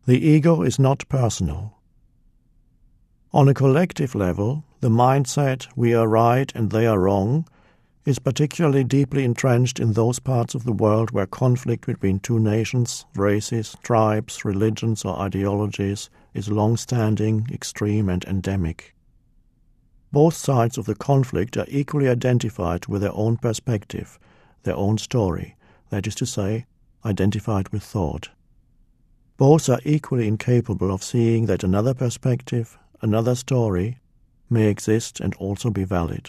The ego is not personal. On a collective level, the mindset "we are right and they are wrong" is particularly deeply entrenched in those parts of the world where conflict between two nations, races, tribes, religions or ideologies is long-standing, extreme and endemic. Both sides of the conflict are equally identified with their own perspective, their own story, that is to say, identified with thought. Both are equally incapable of seeing that another perspective, another story, may exist and also be valid.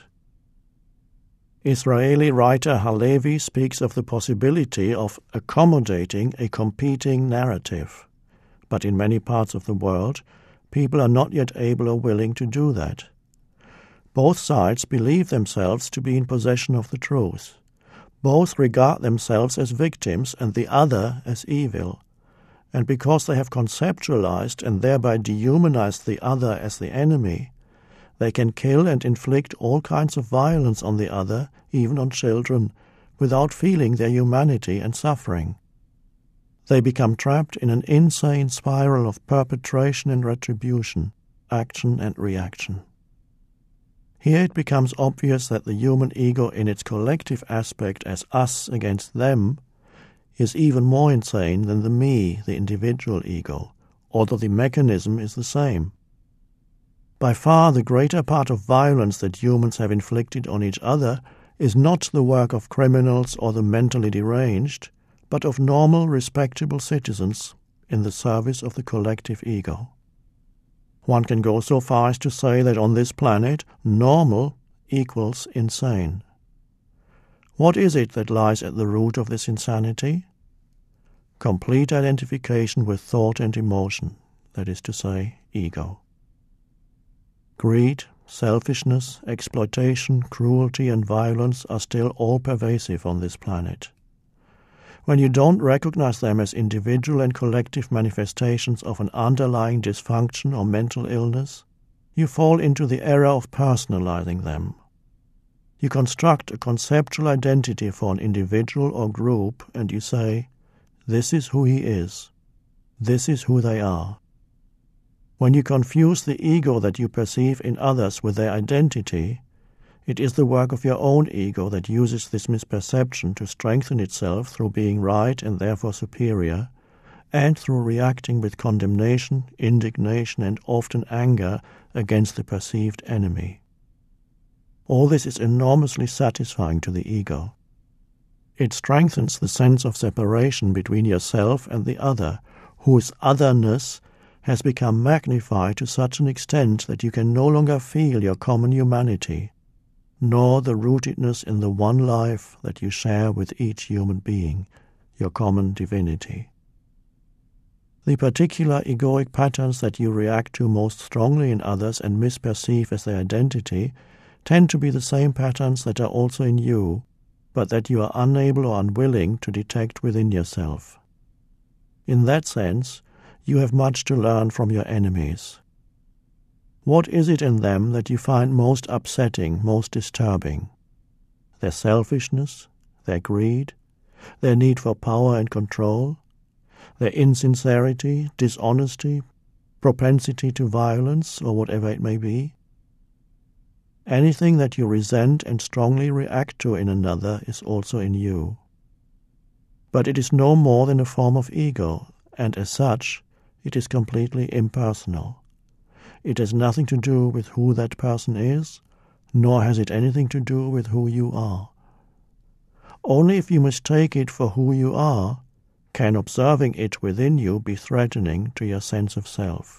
Israeli writer Halevi speaks of the possibility of accommodating a competing narrative, but in many parts of the world, people are not yet able or willing to do that. Both sides believe themselves to be in possession of the truth. Both regard themselves as victims and the other as evil, and because they have conceptualized and thereby dehumanized the other as the enemy, they can kill and inflict all kinds of violence on the other, even on children, without feeling their humanity and suffering. They become trapped in an insane spiral of perpetration and retribution, action and reaction. Here it becomes obvious that the human ego in its collective aspect as us against them is even more insane than the me, the individual ego, although the mechanism is the same. By far the greater part of violence that humans have inflicted on each other is not the work of criminals or the mentally deranged, but of normal, respectable citizens in the service of the collective ego. One can go so far as to say that on this planet, normal equals insane. What is it that lies at the root of this insanity? Complete identification with thought and emotion, that is to say, ego. Greed, selfishness, exploitation, cruelty and violence are still all pervasive on this planet. When you don't recognize them as individual and collective manifestations of an underlying dysfunction or mental illness, you fall into the error of personalizing them. You construct a conceptual identity for an individual or group and you say, "This is who he is. This is who they are." When you confuse the ego that you perceive in others with their identity, it is the work of your own ego that uses this misperception to strengthen itself through being right and therefore superior, and through reacting with condemnation, indignation, and often anger against the perceived enemy. All this is enormously satisfying to the ego. It strengthens the sense of separation between yourself and the other, whose otherness has become magnified to such an extent that you can no longer feel your common humanity, nor the rootedness in the one life that you share with each human being, your common divinity. The particular egoic patterns that you react to most strongly in others and misperceive as their identity tend to be the same patterns that are also in you, but that you are unable or unwilling to detect within yourself. In that sense, you have much to learn from your enemies. What is it in them that you find most upsetting, most disturbing? Their selfishness, their greed, their need for power and control, their insincerity, dishonesty, propensity to violence, or whatever it may be? Anything that you resent and strongly react to in another is also in you. But it is no more than a form of ego, and as such, it is completely impersonal. It has nothing to do with who that person is, nor has it anything to do with who you are. Only if you mistake it for who you are, can observing it within you be threatening to your sense of self.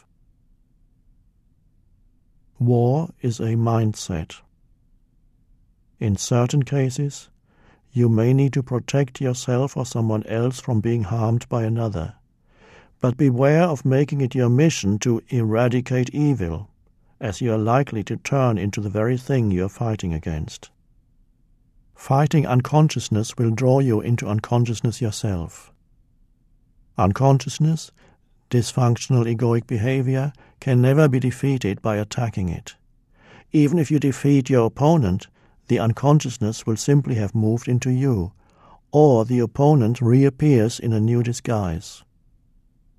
War is a mindset. In certain cases, you may need to protect yourself or someone else from being harmed by another. But beware of making it your mission to eradicate evil, as you are likely to turn into the very thing you are fighting against. Fighting unconsciousness will draw you into unconsciousness yourself. Unconsciousness, dysfunctional egoic behavior, can never be defeated by attacking it. Even if you defeat your opponent, the unconsciousness will simply have moved into you, or the opponent reappears in a new disguise.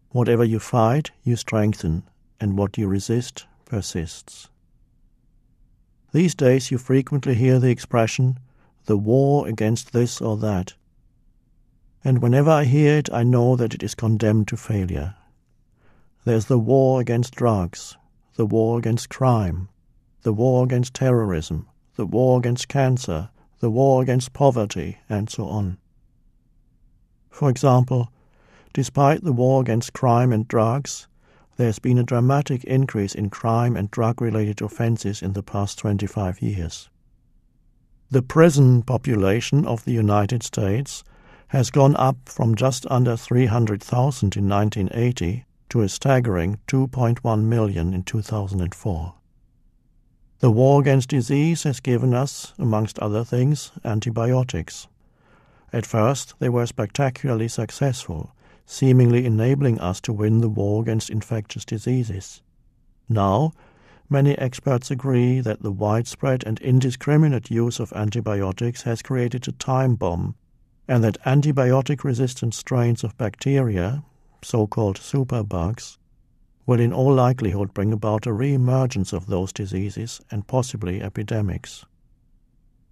Whatever you fight, you strengthen, and what you resist persists. These days you frequently hear the expression, the war against this or that. And whenever I hear it, I know that it is condemned to failure. There's the war against drugs, the war against crime, the war against terrorism, the war against cancer, the war against poverty, and so on. For example, despite the war against crime and drugs, there's been a dramatic increase in crime and drug-related offenses in the past 25 years. The prison population of the United States has gone up from just under 300,000 in 1980 to a staggering 2.1 million in 2004. The war against disease has given us, amongst other things, antibiotics. At first, they were spectacularly successful, seemingly enabling us to win the war against infectious diseases. Now, many experts agree that the widespread and indiscriminate use of antibiotics has created a time bomb, and that antibiotic-resistant strains of bacteria, so-called superbugs, will in all likelihood bring about a re-emergence of those diseases and possibly epidemics.